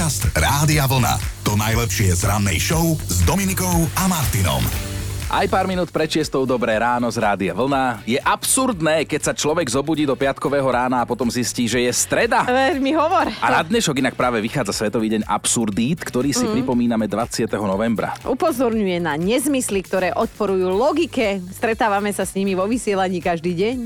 Podcast Rádia Vlna. To najlepšie z rannej show s Dominikou a Martinom. Aj pár minút pred 6:00 Dobré ráno z Rádia Vlna. Je absurdné, keď sa človek zobudí do piatkového rána a potom zistí, že je streda. Mi hovor. A na dnešok inak práve vychádza Svetový deň absurdít, ktorý si pripomíname 20. novembra. Upozorňuje na nezmysly, ktoré odporujú logike. Stretávame sa s nimi vo vysielaní každý deň.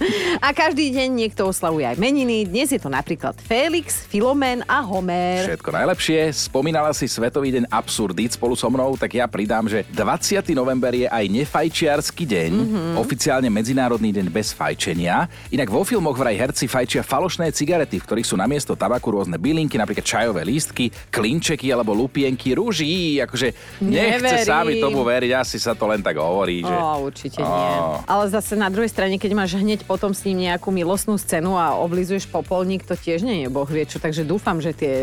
A každý deň niekto oslavuje aj meniny. Dnes je to napríklad Félix, Filomén a Homér. Všetko najlepšie. Spomínala si Svetový deň absurdít spolu so mnou, tak ja pridám, že 20. november je aj nefajčiarsky deň, oficiálne Medzinárodný deň bez fajčenia. Inak vo filmoch vraj herci fajčia falošné cigarety, v ktorých sú namiesto tabaku rôzne bylinky, napríklad čajové lístky, klinčeky alebo lupienky rúží. Akože nechce sa mi tomu veriť, asi sa to len tak hovorí. Že... Určite nie. Ale zase na druhej strane, keď máš hneď potom s ním nejakú milostnú scénu a oblizuješ popolník, to tiež nie je boh vie čo, takže dúfam, že tie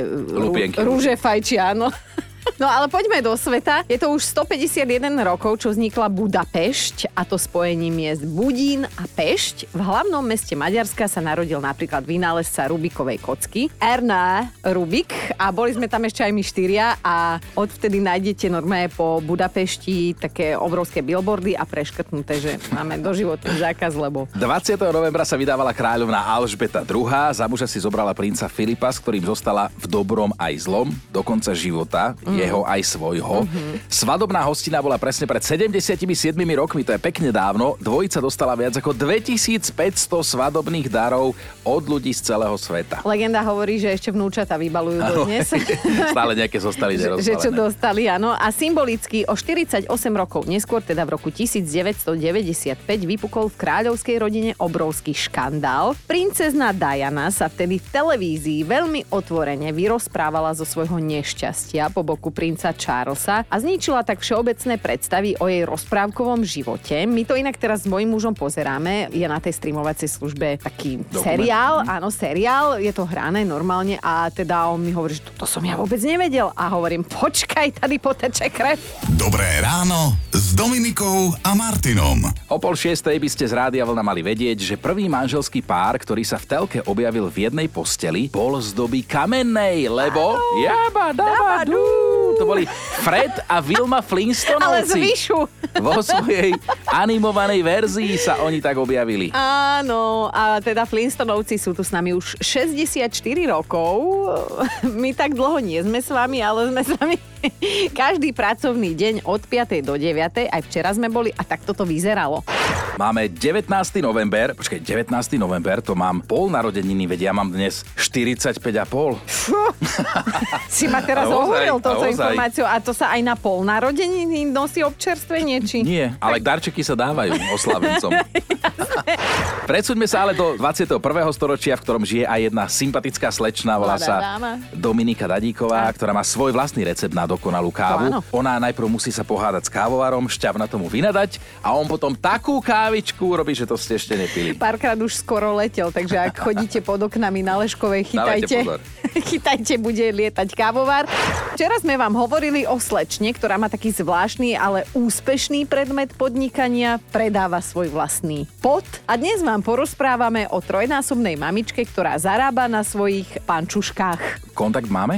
rúže fajčia, áno. No ale poďme do sveta. Je to už 151 rokov, čo vznikla Budapešť, a to spojením miest Budín a Pešť. V hlavnom meste Maďarska sa narodil napríklad vynálezca Rubikovej kocky Ernest Rubik, a boli sme tam ešte aj my štyria a odvtedy nájdete normálne po Budapešti také obrovské billboardy a preškrtnuté, že máme doživotný zákaz, lebo... 20. novembra sa vydávala kráľovná Alžbeta II. Za muža si zobrala princa Filipa, s ktorým zostala v dobrom aj zlom do konca života. Jeho aj svojho. Svadobná hostina bola presne pred 77 rokmi, to je pekne dávno. Dvojica dostala viac ako 2500 svadobných darov od ľudí z celého sveta. Legenda hovorí, že ešte vnúčata vybalujú dodnes. Stále nejaké zostali nerozbalené. Že čo dostali, áno. A symbolicky o 48 rokov neskôr, teda v roku 1995, vypukol v kráľovskej rodine obrovský škandál. Princezna Diana sa vtedy v televízii veľmi otvorene vyrozprávala zo svojho nešťastia po boku princa Charlesa a zničila tak všeobecné predstavy o jej rozprávkovom živote. My to inak teraz s mojím mužom pozeráme. Je na tej streamovacej službe taký seriál. Áno, seriál. Je to hrané normálne a teda on mi hovorí, že to som ja vôbec nevedel. A hovorím, počkaj, tady poteče krev. Dobré ráno s Dominikou a Martinom. O 5:30 by ste z Rádia Vlna mali vedieť, že prvý manželský pár, ktorý sa v telke objavil v jednej posteli, bol z doby kamennej, lebo jaba, daba, dú. To boli Fred a Wilma Flintstonovci. Ale zvyšu. Vo svojej animovanej verzii sa oni tak objavili. Áno, a teda Flintstonovci sú tu s nami už 64 rokov. My tak dlho nie sme s vami, ale sme s vami každý pracovný deň od 5. do 9. Aj včera sme boli a tak toto vyzeralo. Máme 19. november, 19. november, to mám pol narodeniny, veď ja mám dnes 45,5. Si ma teraz ohúril touto informáciou. A to sa aj na pol narodeniny nosí občerstvenie, či? Nie, ale darčeky sa dávajú oslavencom. Presuňme sa ale do 21. storočia, v ktorom žije aj jedna sympatická slečna, volá sa Dominika Dadíková, ktorá má svoj vlastný recept na dokonalú kávu. Ona najprv musí sa pohádať s kávovarom, šťavna tomu vynadať a on potom takú kávičku robí, že to ste ešte nepili. Párkrát už skoro letel, takže ak chodíte pod oknami na Leškovej, chytajte, bude lietať kávovar. Včera sme vám hovorili o slečne, ktorá má taký zvláštny, ale úspešný predmet podnikania, predáva svoj vlastný pot. A dnes vám porozprávame o trojnásobnej mamičke, ktorá zarába na svojich pančuškách. Kontakt máme?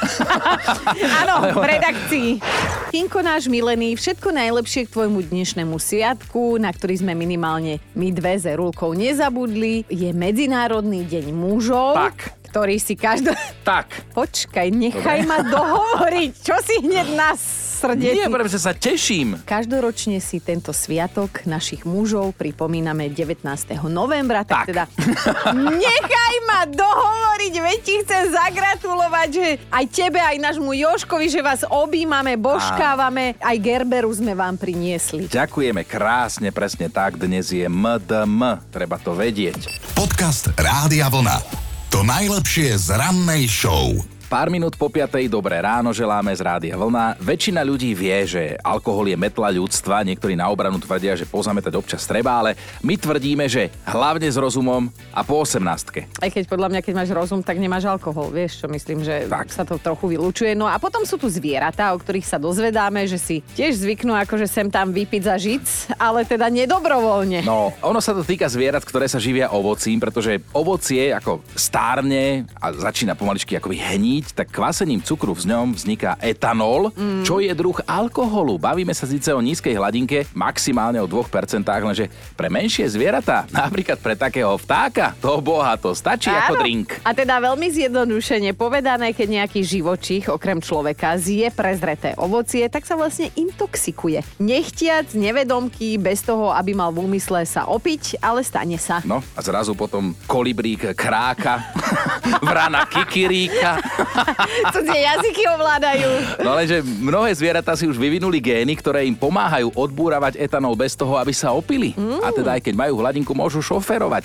Áno, v redakcii. Tinko, náš milený, všetko najlepšie k tvojmu dnešnému sviatku, na ktorý sme minimálne my dve s Erulkou nezabudli. Je Medzinárodný deň mužov. Tak. Ktorý si Tak. Počkaj, nechaj ma dohovoriť. Čo si hneď nás srdeci? Nie, pretože sa teším. Každoročne si tento sviatok našich mužov pripomíname 19. novembra, tak teda nechaj ma dohovoriť, veď ti chcem zagratulovať, že aj tebe, aj nášmu Jožkovi, že vás objímame, božkávame, aj Gerberu sme vám priniesli. Ďakujeme krásne, presne tak, dnes je MDM, treba to vedieť. Podcast Rádia Vlna. To najlepšie z rannej show. Pár minút po 5:00 dobré ráno želáme z Rádia Vlna. Väčšina ľudí vie, že alkohol je metla ľudstva, niektorí na obranu tvrdia, že pozametať občas treba, ale my tvrdíme, že hlavne s rozumom a po 18. Aj keď podľa mňa, keď máš rozum, tak nemáš alkohol, vieš čo, myslím, že tak sa to trochu vylučuje. No a potom sú tu zvieratá, o ktorých sa dozvedáme, že si tiež zvyknú akože sem tam vypiť za žic, ale teda nedobrovoľne. No, ono sa to týka zvierat, ktoré sa živia ovocím, pretože ovocie ako stárne a začína pomaličky akoby hniť piť, tak kvasením cukru v ňom vzniká etanol, čo je druh alkoholu. Bavíme sa síce o nízkej hladinke, maximálne o 2%, lenže pre menšie zvieratá, napríklad pre takého vtáka, to bohato stačí ako drink. A teda veľmi zjednodušene povedané, keď nejaký živočích okrem človeka zje prezreté ovocie, tak sa vlastne intoxikuje. Nechtiac, nevedomky, bez toho, aby mal v úmysle sa opiť, ale stane sa. No a zrazu potom kolibrík kráka, vrana kikiríka. Cudzie jazyky ovládajú. No lenže mnohé zvieratá si už vyvinuli gény, ktoré im pomáhajú odbúravať etanol bez toho, aby sa opili. A teda aj keď majú hladinku, môžu šoférovať.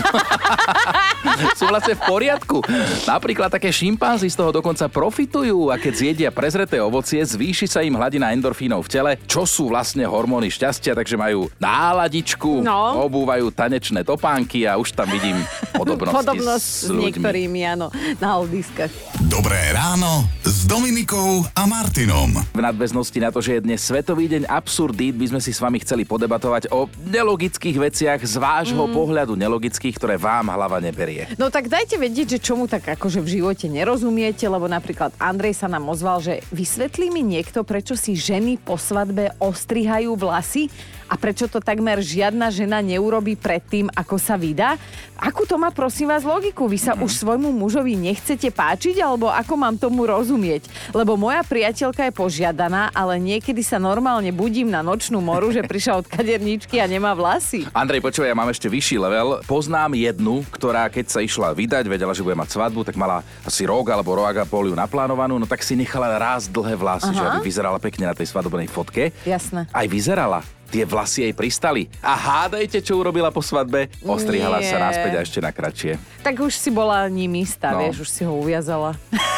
Sú vlastne v poriadku. Napríklad také šimpanzi z toho dokonca profitujú a keď zjedia prezreté ovocie, zvýši sa im hladina endorfínov v tele, čo sú vlastne hormóny šťastia, takže majú náladičku, obúvajú tanečné topánky a už tam vidím podobnosť s niektorými, áno, na oldiskách. Dobré ráno s Dominikou a Martinom. V nadväznosti na to, že je dnes Svetový deň absurdít, by sme si s vami chceli podebatovať o nelogických veciach z vášho pohľadu, nelogických, ktoré vám hlava neberie. No tak dajte vedieť, že čomu tak akože v živote nerozumiete, lebo napríklad Andrej sa nám ozval, že vysvetlí mi niekto, prečo si ženy po svadbe ostrihajú vlasy a prečo to takmer žiadna žena neurobí predtým, ako sa vydá. Akú to má, prosím vás, logiku? Vy sa už svojmu mužovi nechcete páčiť, alebo ako mám tomu rozumieť? Lebo moja priateľka je požiadaná, ale niekedy sa normálne budím na nočnú moru, že prišla od kaderníčky a nemá vlasy. Andrej, počúvaj, ja mám ešte vyšší level. Poznám jednu, ktorá keď sa išla vydať, vedela, že bude mať svadbu, tak mala asi rok alebo rok a pol ju naplánovanú, no tak si nechala raz dlhé vlasy, že aby vyzerala pekne na tej svadobnej fotke. Jasné. Aj vyzerala. Tie vlasy jej pristali. A hádajte, čo urobila po svadbe? Ostrihala sa naspäť a ešte na kratšie. Tak už si bola ním istá, vieš, už si ho uviazala.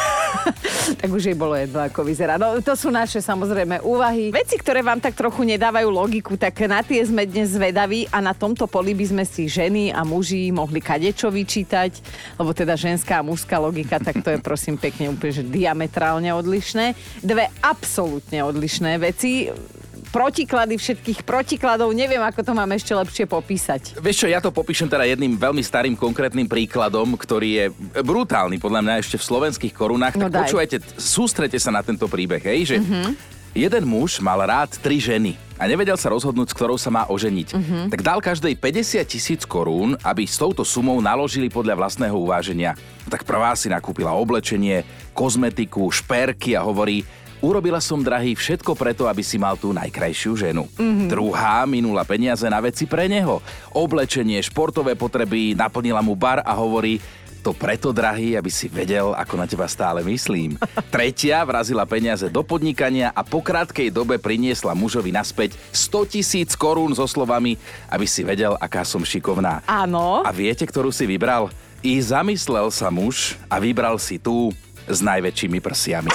Tak už jej bolo jedno, ako vyzerá. No to sú naše samozrejme úvahy. Veci, ktoré vám tak trochu nedávajú logiku, tak na tie sme dnes zvedaví a na tomto poli by sme si ženy a muži mohli kadečo vyčítať, lebo teda ženská a mužská logika, tak to je prosím pekne úplne že diametrálne odlišné. Dve absolútne odlišné veci. Protiklady všetkých protikladov, neviem, ako to máme ešte lepšie popísať. Vieš čo, ja to popíšem teda jedným veľmi starým konkrétnym príkladom, ktorý je brutálny, podľa mňa ešte v slovenských korunách. No tak počúvajte, sústrete sa na tento príbeh, hej, že jeden muž mal rád 3 ženy a nevedel sa rozhodnúť, s ktorou sa má oženiť. Tak dal každej 50 000 korún, aby s touto sumou naložili podľa vlastného uváženia. Tak prvá si nakúpila oblečenie, kozmetiku, šperky a hovorí: urobila som, drahý, všetko preto, aby si mal tú najkrajšiu ženu. Druhá minula peniaze na veci pre neho. Oblečenie, športové potreby, naplnila mu bar a hovorí: to preto, drahý, aby si vedel, ako na teba stále myslím. Tretia vrazila peniaze do podnikania a po krátkej dobe priniesla mužovi naspäť 100 000 korún so slovami: aby si vedel, aká som šikovná. Áno. A viete, ktorú si vybral? I zamyslel sa muž a vybral si tú s najväčšími prsiami.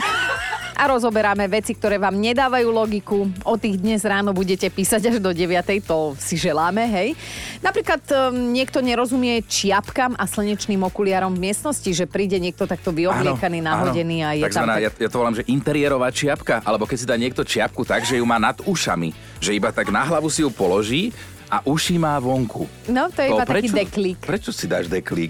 A rozoberáme veci, ktoré vám nedávajú logiku. O tých dnes ráno budete písať až do 9:00, to si želáme, hej. Napríklad niekto nerozumie čiapkam a slnečným okuliarom v miestnosti, že príde niekto takto vyobliekaný, nahodený a je takzvaná, tam... Ja to volám, že interiérová čiapka, alebo keď si dá niekto čiapku tak, že ju má nad ušami, že iba tak na hlavu si ju položí a uši má vonku. No, to je iba taký deklík. Prečo si dáš deklík?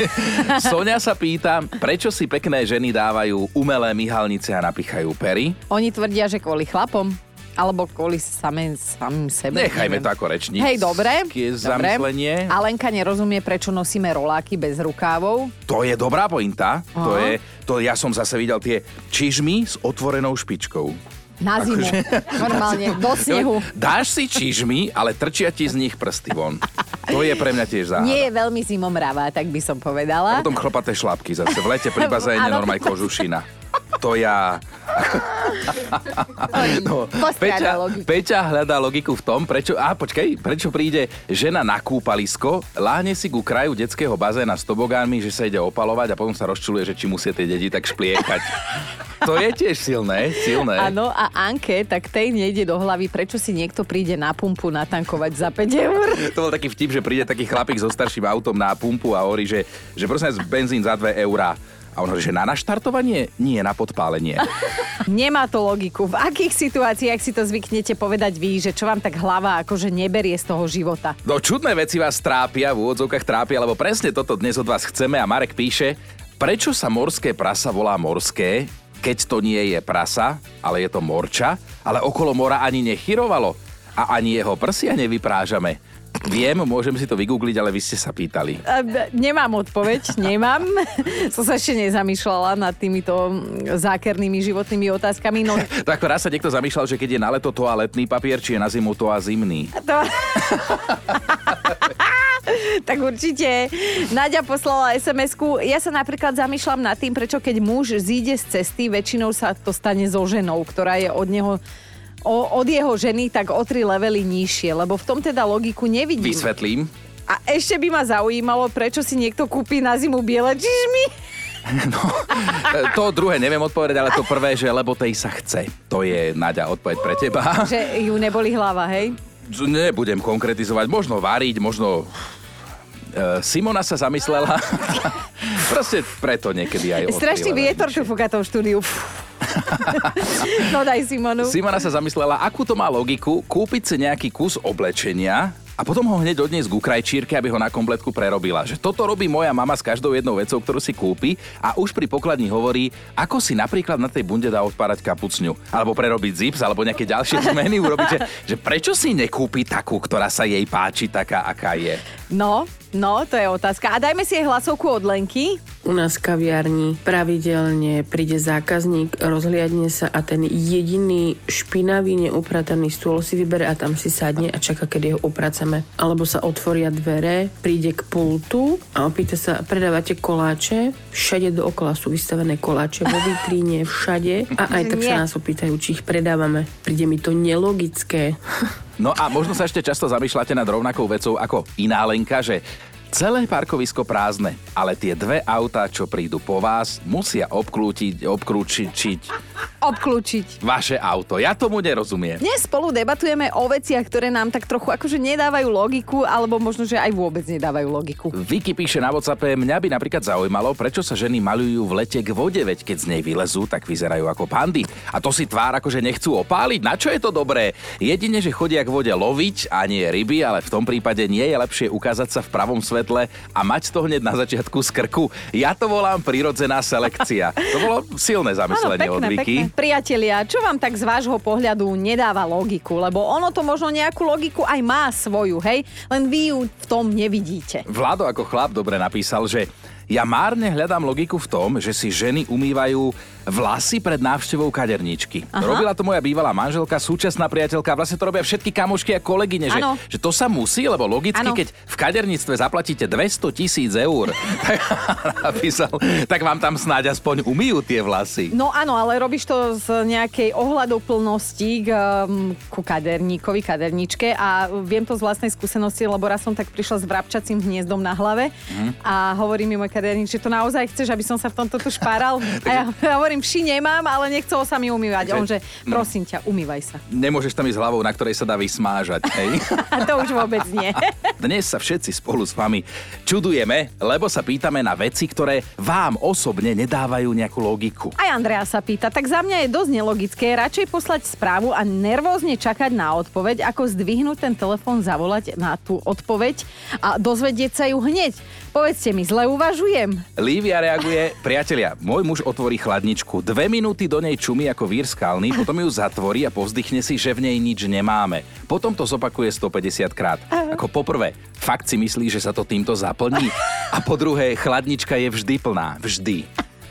Sonia sa pýta, prečo si pekné ženy dávajú umelé myhalnice a napichajú pery? Oni tvrdia, že kvôli chlapom. Alebo kvôli samým sebe. Nechajme to ako rečník. Hej, dobre. Zamyslenie. Alenka nerozumie, prečo nosíme roláky bez rukávov. To je dobrá pointa. Ja som zase videl tie čižmy s otvorenou špičkou. Na zimu. Normálne, do snehu. Dáš si čižmy, ale trčia ti z nich prsty von. To je pre mňa tiež záhada. Nie je veľmi zimomravá, tak by som povedala. A potom chlpaté šlapky zase. V lete pri bazéne normálne kožušina. To ja... No, Peťa hľadá logiku v tom, prečo príde žena na kúpalisko, láhne si ku kraju detského bazéna s tobogánmi, že sa ide opalovať a potom sa rozčuluje, že či musia tie deti tak špliekať. To je tiež silné. Áno, a Anke, tak tej nejde do hlavy, prečo si niekto príde na pumpu natankovať za 5 eur. To bol taký vtip, že príde taký chlapík so starším autom na pumpu a hovorí, že prosím vás, benzín za 2 eurá. A on hovorí, že na naštartovanie? Nie, na podpálenie. Nemá to logiku. V akých situáciách si to zvyknete povedať vy, že čo vám tak hlava akože neberie z toho života? No čudné veci vás trápia, v úvodzovkách trápia, lebo presne toto dnes od vás chceme a Marek píše: Prečo sa morské prasa volá morské, keď to nie je prasa, ale je to morča, ale okolo mora ani nechyrovalo a ani jeho prsia nevyprážame? Viem, môžem si to vygoogliť, ale vy ste sa pýtali. Nemám odpoveď, nemám. Som sa ešte nezamýšľala nad týmito zákernými životnými otázkami. No... Tak raz sa niekto zamýšľal, že keď je na leto toaletný papier, či je na zimu toa zimný. Tak určite. Naďa poslala SMS-ku. Ja sa napríklad zamýšľam nad tým, prečo keď muž zíde z cesty, väčšinou sa to stane so ženou, ktorá je od neho... od jeho ženy tak o 3 levely nižšie, lebo v tom teda logiku nevidím. Vysvetlím. A ešte by ma zaujímalo, prečo si niekto kúpi na zimu biele čižmy. No, to druhé neviem odpovedať, ale to prvé, že lebo tej sa chce. To je, Naďa, odpoveď pre teba. Že ju neboli hlava, hej? Nebudem konkretizovať, možno variť, možno... Simona sa zamyslela. Proste preto niekedy aj... Strašný vietor tu fúka v štúdiu. No daj Simonu. Simona sa zamyslela, akú to má logiku kúpiť si nejaký kus oblečenia a potom ho hneď odniesť k krajčírke, aby ho na kompletku prerobila. Že toto robí moja mama s každou jednou vecou, ktorú si kúpi a už pri pokladni hovorí, ako si napríklad na tej bunde dá odpárať kapucňu, alebo prerobiť zips, alebo nejaké ďalšie zmeny urobiť, že prečo si nekúpi takú, ktorá sa jej páči, taká, aká je. No, to je otázka. A dajme si aj hlasovku od Lenky. U nás v kaviarni pravidelne príde zákazník, rozhliadne sa a ten jediný špinavý, neuprataný stôl si vybere a tam si sadne a čaká, kedy ho upracame. Alebo sa otvoria dvere, príde k pultu a opýta sa, predávate koláče? Všade dookola sú vystavené koláče, vo vitríne, všade. A aj tak sa nás opýtajú, či ich predávame. Príde mi to nelogické. No a možno sa ešte často zamýšľate nad rovnakou vecou ako iná Lenka, že celé parkovisko prázdne, ale tie 2 autá, čo prídu po vás, musia obklúčiť vaše auto. Ja tomu nerozumiem. Dnes spolu debatujeme o veciach, ktoré nám tak trochu akože nedávajú logiku, alebo možno, že aj vôbec nedávajú logiku. Vicky píše na WhatsAppe, mňa by napríklad zaujímalo, prečo sa ženy maľujú v lete k vode, veď keď z nej vylezú, tak vyzerajú ako pandy. A to si tvár akože nechcú opáliť. Na čo je to dobré? Jedine, že chodia k vode loviť a nie ryby, ale v tom prípade nie je lepšie ukázať sa v pravom svetle a mať to hneď na začiatku z krku. Ja to volám prirodzená selekcia. To bolo silné zamyslenie od Vicky. Priatelia, čo vám tak z vášho pohľadu nedáva logiku? Lebo ono to možno nejakú logiku aj má svoju, hej? Len vy ju v tom nevidíte. Vlado ako chlap dobre napísal, že ja márne hľadám logiku v tom, že si ženy umývajú vlasy pred návštevou kaderníčky. Aha. Robila to moja bývalá manželka, súčasná priateľka, vlastne to robia všetky kamošky a kolegyne, že to sa musí, lebo logicky, keď v kaderníctve zaplatíte 200 000 eur, napísal, tak vám tam snáď aspoň umýjú tie vlasy. No áno, ale robíš to z nejakej ohľadoplnosti ku kaderníkovi, kaderníčke a viem to z vlastnej skúsenosti, lebo raz som tak prišla s vrabčacím hniezdom na hlave a hovorí mi môj kaderník, že to naozaj chceš, aby som sa v tomto tu špáral? A ja hovorím, vši nemám, ale nechcelo sa mi umývať. On, že prosím ťa, umývaj sa. Nemôžeš tam ísť hlavou, na ktorej sa dá vysmážať, hej? A to už vôbec nie. Dnes sa všetci spolu s vami čudujeme, lebo sa pýtame na veci, ktoré vám osobne nedávajú nejakú logiku. Aj Andrea sa pýta, tak za mňa je dosť nelogické radšej poslať správu a nervózne čakať na odpoveď, ako zdvihnúť ten telefón, zavolať na tú odpoveď a dozvedieť sa ju hneď. Povedzte mi, zle uvažujem? Lívia reaguje, priatelia, môj muž otvorí chladničku, 2 minúty do nej čumí ako vír skalný, potom ju zatvorí a povzdychne si, že v nej nič nemáme. Potom to zopakuje 150 krát. Ako poprvé, fakt si myslí, že sa to týmto zaplní? A po druhé, chladnička je vždy plná. Vždy.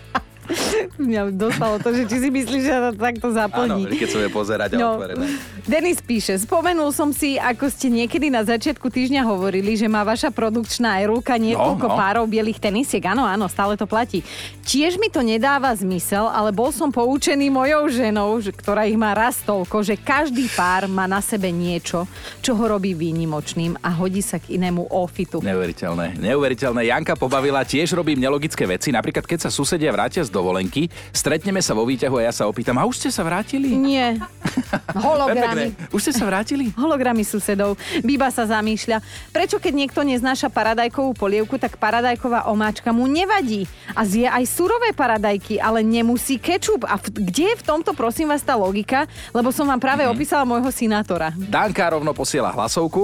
Mňa dostalo to, že či si myslíš, že to takto zaplní. Áno, keď sa bude pozerať a otvorené. Denis píše, spomenul som si, ako ste niekedy na začiatku týždňa hovorili, že má vaša produkčná Erulka niekoľko párov bielých tenisiek. Áno, stále to platí. Tiež mi to nedáva zmysel, ale bol som poučený mojou ženou, ktorá ich má raz toľko, že každý pár má na sebe niečo, čo ho robí výnimočným a hodí sa k inému outfitu. Neuveriteľné. Janka pobavila, tiež robím nelogické veci. Napríklad, keď sa susedia vrátia z dovolenky, stretneme sa vo výťahu a ja sa opýtam, a už ste sa vrátili? Nie. Hologramy. Už ste sa vrátili? Hologramy susedov. Bíba sa zamýšľa, prečo keď niekto neznáša paradajkovú polievku, tak paradajková omáčka mu nevadí. A zje aj surové paradajky, ale nemusí kečup. A kde je v tomto, prosím vás, tá logika? Lebo som vám práve opísala môjho sinátora. Danka rovno posiela hlasovku.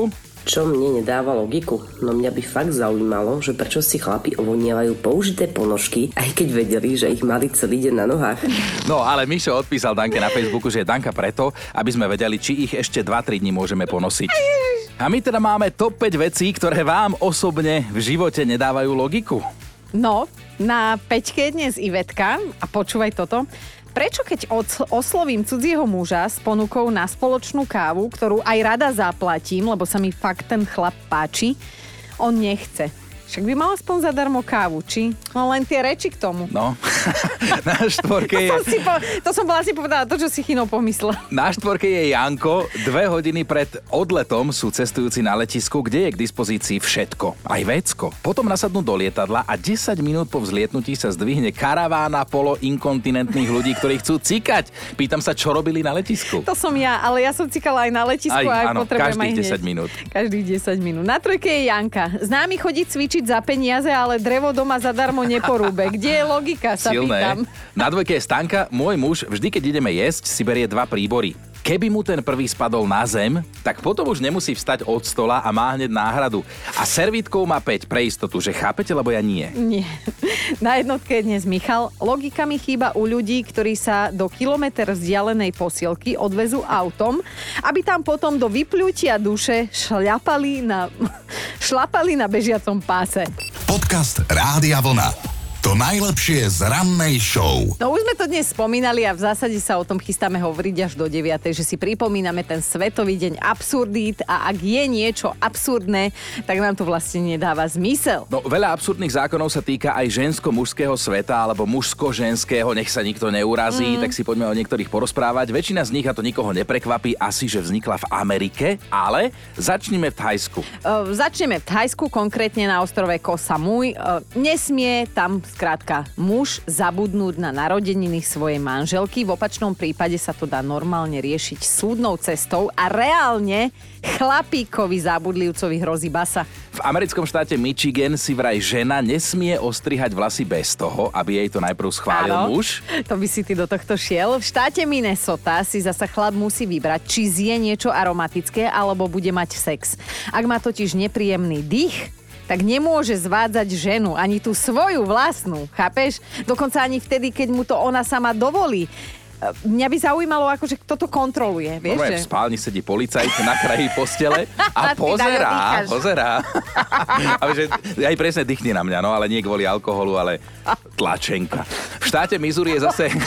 Čo mne nedáva logiku? No mňa by fakt zaujímalo, že prečo si chlapi ovonievajú použité ponožky, aj keď vedeli, že ich mali celý deň na nohách. No ale Mišo odpísal Danke na Facebooku, že je Danka preto, aby sme vedeli, či ich ešte 2-3 dní môžeme ponosiť. A my teda máme top 5 vecí, ktoré vám osobne v živote nedávajú logiku. No, na 5-ke dnes Ivetka, a počúvaj toto. Prečo keď oslovím cudzieho muža s ponukou na spoločnú kávu, ktorú aj rada zaplatím, lebo sa mi fakt ten chlap páči, on nechce? Však by mal aspoň zadarmo kávu, či? No len tie reči k tomu. No, na štvorke je... To som vlastne povedala to, čo si Chino pomyslel. Na štvorke je Janko. 2 hodiny pred odletom sú cestujúci na letisku, kde je k dispozícii všetko. Aj vécko. Potom nasadnú do lietadla a 10 minút po vzlietnutí sa zdvihne karavána poloinkontinentných ľudí, ktorí chcú cikať. Pýtam sa, čo robili na letisku. To som ja, ale ja som cikala aj na letisku a áno, potrebujem aj každých 10 minút. Každých 10 minút. Na trojke je Janka. Známy chodí cvičiť za peniaze, ale drevo doma zadarmo neporúbe. Kde je logika, sa Silné. pýtam. Na dvojke je Stanka. Môj muž vždy, keď ideme jesť, si berie 2 príbory. Keby mu ten prvý spadol na zem, tak potom už nemusí vstať od stola a má hneď náhradu. A servítkou má 5 pre istotu, že chápete, lebo ja nie. Nie. Na jednotke je dnes Michal. Logika mi chýba u ľudí, ktorí sa do kilometr vzdialenej posielky odvezú autom, aby tam potom do vypľutia duše šlapali na bežiacom páse. Podcast Rádia Vlna. To najlepšie z rannej show. No už sme to dnes spomínali a v zásade sa o tom chystáme hovoriť až do 9, že si pripomíname ten Svetový deň absurdít a ak je niečo absurdné, tak nám to vlastne nedáva zmysel. No veľa absurdných zákonov sa týka aj žensko-mužského sveta alebo mužsko-ženského, nech sa nikto neurazí, tak si poďme o niektorých porozprávať. Väčšina z nich, a to nikoho neprekvapí, asi, že vznikla v Amerike, ale začnime v Thajsku. Začneme v Thajsku, konkrétne na ostrove Koh Samui. Nesmie tam skrátka muž zabudnúť na narodeniny svojej manželky. V opačnom prípade sa to dá normálne riešiť súdnou cestou a reálne chlapíkovi zábudlivcovi hrozí basa. V americkom štáte Michigan si vraj žena nesmie ostrihať vlasy bez toho, aby jej to najprv schválil muž. To by si ty do tohto šiel. V štáte Minnesota si zasa chlap musí vybrať, či zje niečo aromatické alebo bude mať sex. Ak má totiž nepríjemný dých, tak nemôže zvádzať ženu, ani tú svoju vlastnú, chápeš? Dokonca ani vtedy, keď mu to ona sama dovolí. Mňa by zaujímalo, akože kto to kontroluje, vieš? V spálni sedí policajt na kraji postele a pozerá. A že aj presne dýchne na mňa, no ale nie kvôli alkoholu, ale tlačenka. V štáte Missouri je zase...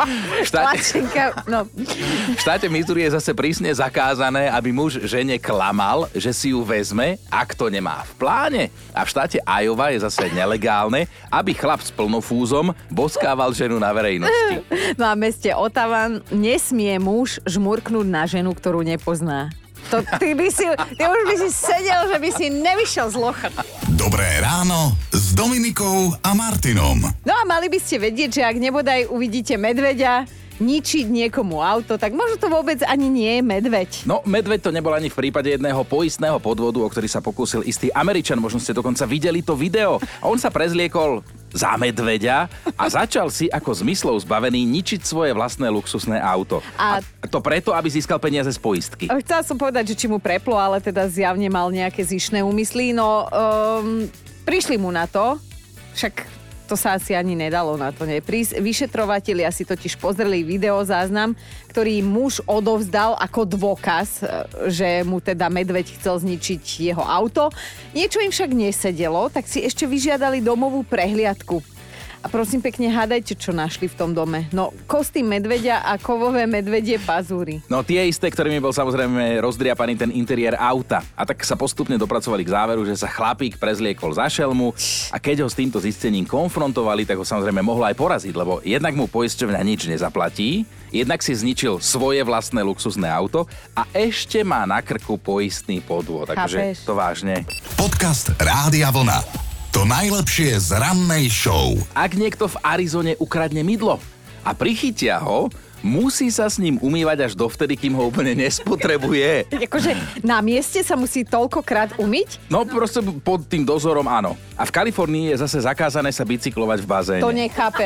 V štáte Missouri je zase prísne zakázané, aby muž žene klamal, že si ju vezme, ak to nemá v pláne. A v štáte Iowa je zase nelegálne, aby chlap s plnofúzom boskával ženu na verejnosti. No a v meste Ottawa nesmie muž žmurknúť na ženu, ktorú nepozná. Ty už by si sedel, že by si nevyšiel z locha. Dobré ráno s Dominikou a Martinom. No a mali by ste vedieť, že ak nebodaj uvidíte medveďa ničiť niekomu auto, tak možno to vôbec ani nie je medveď. No, medveď to nebol ani v prípade jedného poistného podvodu, o ktorý sa pokúsil istý Američan. Možno ste dokonca videli to video. A on sa prezliekol za medveďa a začal si ako zmyslov zbavený ničiť svoje vlastné luxusné auto. A to preto, aby získal peniaze z poistky. Chcela som povedať, že či mu preplo, ale teda zjavne mal nejaké zišné úmysly. No, prišli mu na to, však to sa asi ani nedalo na to neprísť. Vyšetrovatelia si totiž pozreli videozáznam, ktorý muž odovzdal ako dôkaz, že mu teda medveď chcel zničiť jeho auto. Niečo im však nesedelo, tak si ešte vyžiadali domovú prehliadku. A prosím pekne, hádajte, čo našli v tom dome. No, kostým medveďa a kovové medvedie pazúry. No, tie isté, ktorými bol samozrejme rozdriapaný ten interiér auta. A tak sa postupne dopracovali k záveru, že sa chlapík prezliekol za šelmu a keď ho s týmto zistením konfrontovali, tak ho samozrejme mohlo aj poraziť, lebo jednak mu poisťovňa nič nezaplatí, jednak si zničil svoje vlastné luxusné auto a ešte má na krku poistný podvod. Takže to vážne. Podcast Rádia Vlna. To najlepšie z rannej show. Ak niekto v Arizone ukradne mydlo a prichytia ho, musí sa s ním umývať až dovtedy, kým ho úplne nespotrebuje. Akože na mieste sa musí toľkokrát umyť? No proste pod tým dozorom áno. A v Kalifornii je zase zakázané sa bicyklovať v bazéne. To nechápem.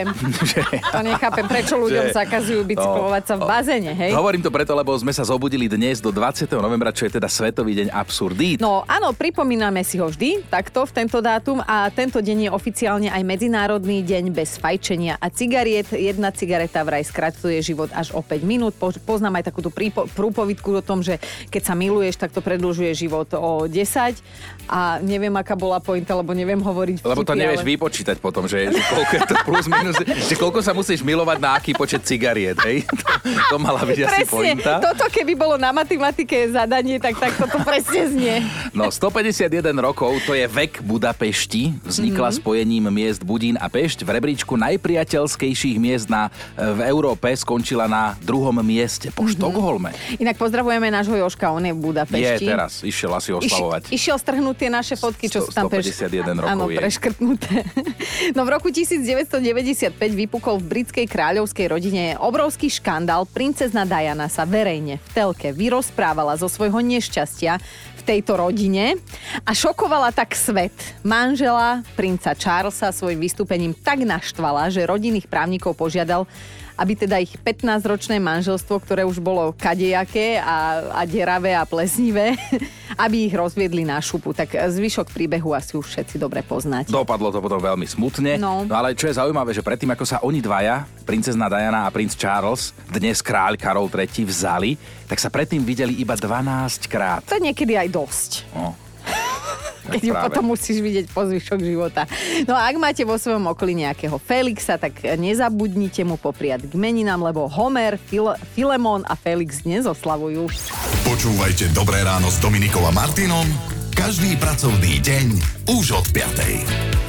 To nechápem, prečo ľuďom zakazujú bicyklovať sa v bazéne, hej? Hovorím to preto, lebo sme sa zobudili dnes do 20. novembra, čo je teda Svetový deň absurdít. No áno, pripomíname si ho vždy takto v tento dátum a tento deň je oficiálne aj Medzinárodný deň bez fajčenia a cigariet. Jedna cigareta vraj skracuje život až o 5 minút. Poznám aj takúto prúpovidku o tom, že keď sa miluješ, tak to predĺžuje život o 10 a neviem, aká bola pointa, lebo neviem hovoriť vtipy, lebo to nevieš vypočítať potom, že koľko je to plus minus, že koľko sa musíš milovať na aký počet cigariet, hej? To mala byť asi pointa. Toto keby bolo na matematike zadanie, tak toto presne znie. No 151 rokov, to je vek Budapešti. Vznikla spojením miest Budín a Pešť. V rebríčku najpriateľskejších miest v Európe skončila na 2. mieste po Štokholme. Inak pozdravujeme nášho Jožka, on je v Budapešti. Je teraz, išiel asi oslavovať. Išiel strhnúť tie naše fotky, čo sú tam 151 rokov áno, preškrtnuté. No v roku 1995 vypukol v britskej kráľovskej rodine obrovský škandál. Princezna Diana sa verejne v telke vyrozprávala zo svojho nešťastia v tejto rodine a šokovala tak svet. Manžela princa Charlesa svojim vystúpením tak naštvala, že rodinných právnikov požiadal, aby teda ich 15-ročné manželstvo, ktoré už bolo kadejaké a deravé a plesnivé, aby ich rozviedli na šupu. Tak zvyšok príbehu asi už všetci dobre poznáte. Dopadlo to potom veľmi smutne. No ale čo je zaujímavé, že predtým, ako sa oni dvaja, princezna Diana a princ Charles, dnes kráľ Karol III, vzali, tak sa predtým videli iba 12 krát. To je niekedy aj dosť. No. Keď ju potom musíš vidieť po zvyšok života. No a ak máte vo svojom okolí nejakého Felixa, tak nezabudnite mu popriať k meninám, lebo Homer, Filemón a Felix dnes oslavujú. Počúvajte Dobré ráno s Dominikou a Martinom každý pracovný deň už od 5.